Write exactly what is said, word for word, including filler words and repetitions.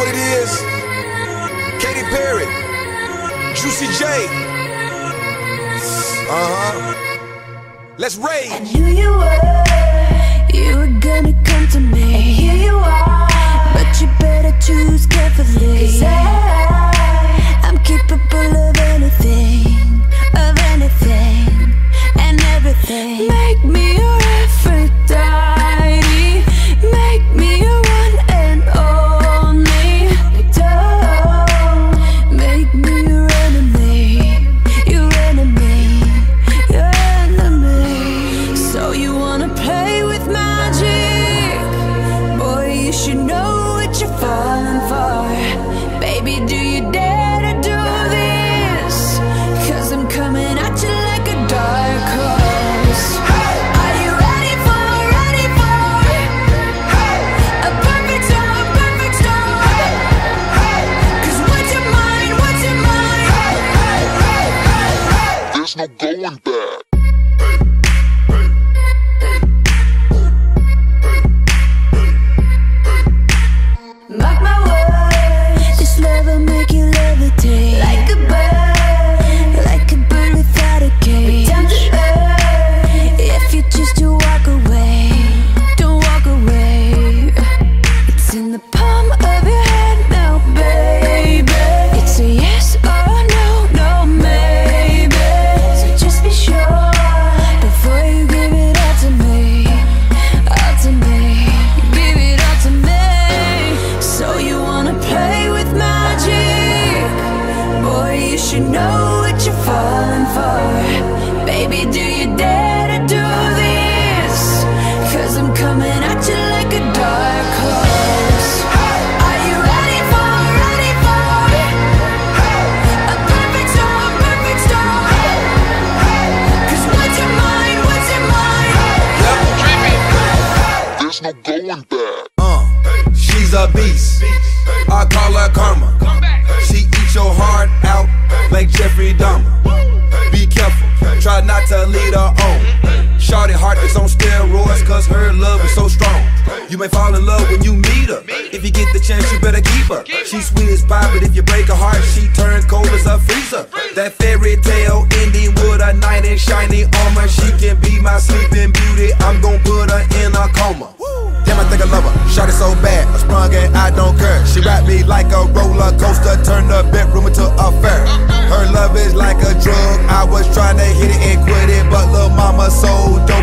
what it is? Katy Perry, Juicy J. Uh-huh. Let's rage. I knew you were, you were gonna come to me, and here you are. But you better choose carefully, 'cause I, I'm capable of anything, of anything, and everything. Make me your Aphrodite, make me your one and only. Don't make me your enemy, your enemy, your enemy. So you wanna play with magic? Boy, you should know what you're falling for. Baby, do you dare to do this? 'Cause I'm coming at you like a dark horse. Are you ready for, ready for a perfect storm, perfect storm? 'Cause what's your mind, what's your mind? There's no going back. Mark my words, this love will make you levitate like a bird, like a bird without a cage. Down to earth, if you choose to walk away, don't walk away. It's in the palm of your hand now, baby. It's a yes or a no, no maybe. So just be sure before you give it all to me, all to me. Give it all to me. So you wanna play with magic? Boy, you should know what you're falling for. Baby, do you dare to do this? 'Cause I'm coming at you like a dark horse. Are you ready for, ready for a perfect storm, perfect storm? 'Cause what's your mind, what's your mind? There's no going back. Uh, she's a beast. I call her karma. She eats your heart out like Jeffrey Dahmer. Be careful, try not to lead her on. Shorty heart is on steroids, 'cause her love is so strong. You may fall in love when you meet her. If you get the chance, you better keep her. She's sweet as pie, but if you break her heart, she turns cold as a freezer. That fairy tale ending with a knight in shiny armor. She can be my sleeping beauty. I'm gon' put her in a coma. Damn, I think I love her. Shot it so bad, I sprung and I don't care. She wrapped me like a roller coaster, turned the bedroom into a fair. Her love is like a drug. I was trying to hit it and quit it, but lil' mama so dope.